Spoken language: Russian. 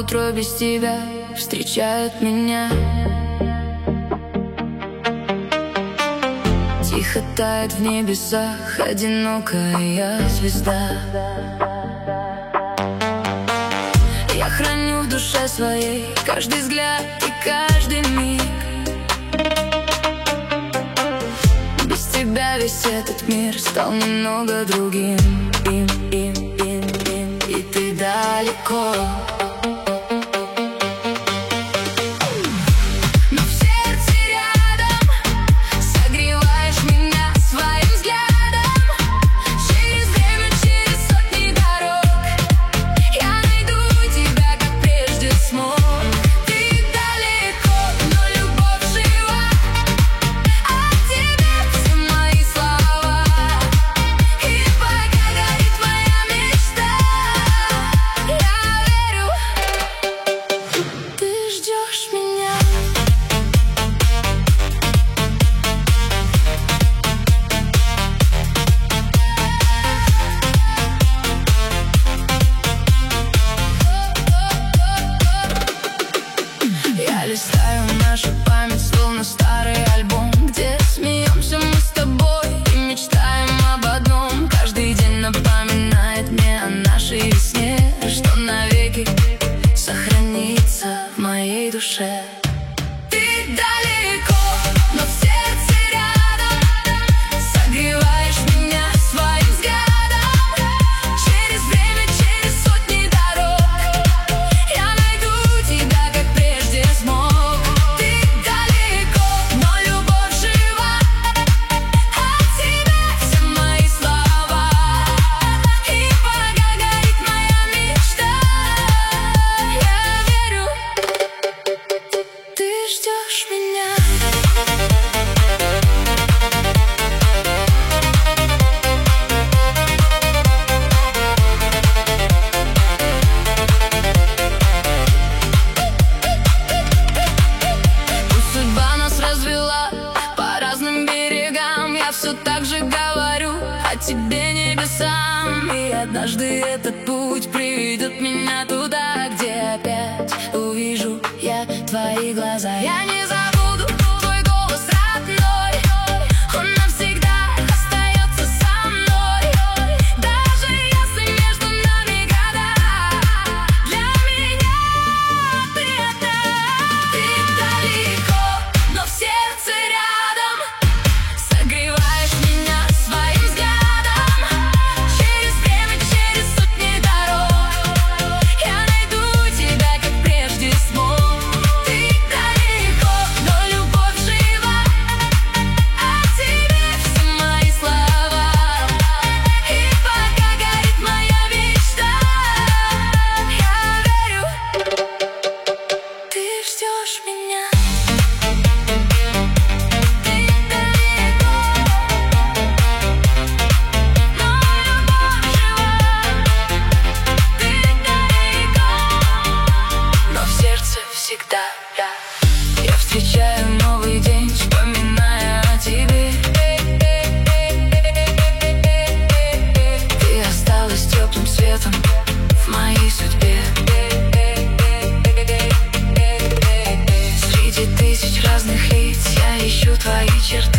утро без тебя встречает меня. Тихо тает в небесах одинокая звезда. Я храню в душе своей каждый взгляд и каждый миг. Без тебя весь этот мир стал немного другим. И ты далеко. Листаю нашу память, словно старый альбом, где смеемся мы с тобой и мечтаем об одном. Каждый день напоминает мне о нашей весне, что навеки сохранится в моей душе. Ты далеко, но в сердце рядом, согреваешь меня своим взглядом. Через время, через сотни дорог я найду тебя, как прежде смог. Я все так же говорю о тебе небесам, и однажды этот путь приведет меня туда, где опять увижу я твои глаза. Я не забуду твой голос родной, он навсегда остается со мной. Даже если между нами года, для меня ты одна. Ты далеко, но в сердце рядом, согреваешь меня своим взглядом. Через время, через сотни дорог я найду тебя, как прежде смог. Ты далеко, но любовь жива, о тебе все мои слова. И пока горит моя мечта, я верю, ты ждешь меня. Всегда я встречаю новый день, вспоминая о тебе. Ты осталась теплым светом в моей судьбе. Среди тысяч разных лиц я ищу твои черты.